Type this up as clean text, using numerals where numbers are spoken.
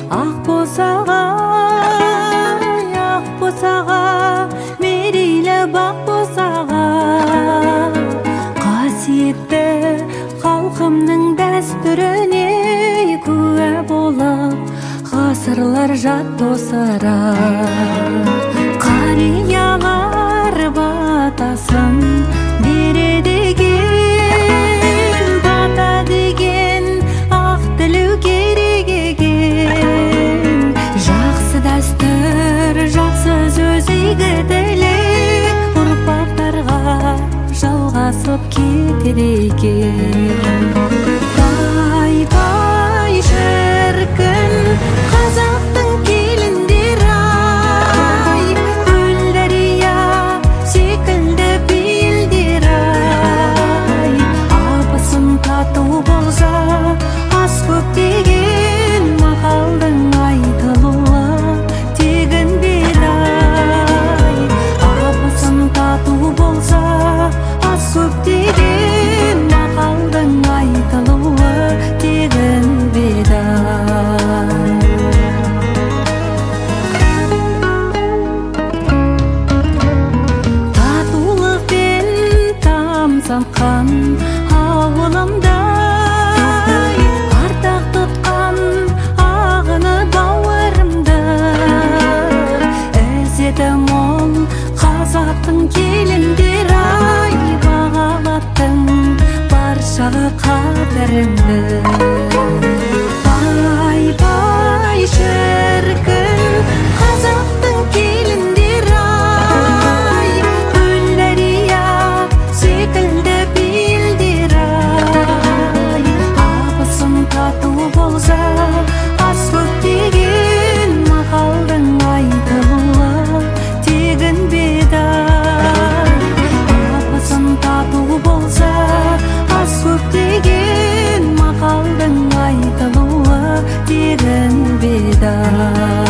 ак босага мерейлі бак босага касиетті халкымның дәстүріне күә болып ғасырлар жат тосара қариялар батасын береді екен бата деген ақ тілеу керек екен жақсы дәстүр жақсы сөз игі тілек ұрпақтарға жалғасып кетеді екен пай пай шіркін қазақтың келіндері ай көлдәрия секілді белдері ай абысын тату болса ас көп деген мақалдың айтылуы тегін бедай абысын тату болса ас көп деген мақалдың айтылуы тегін бедай татулықпен тамсанған ауылымдай ардақ тұтқан ағыны бауырымды ізеті мол қазақтың келіндері ай бағалаттың баршаға қадіріңді пай пай шіркін қазақтың келіндері ай көлдәрия секілді белдері ай абысын тату болса ас көп деген мақалдың айтылуы тегін бедай абысын тату болса ас көп деген мақалдың айтылуы тегін бедай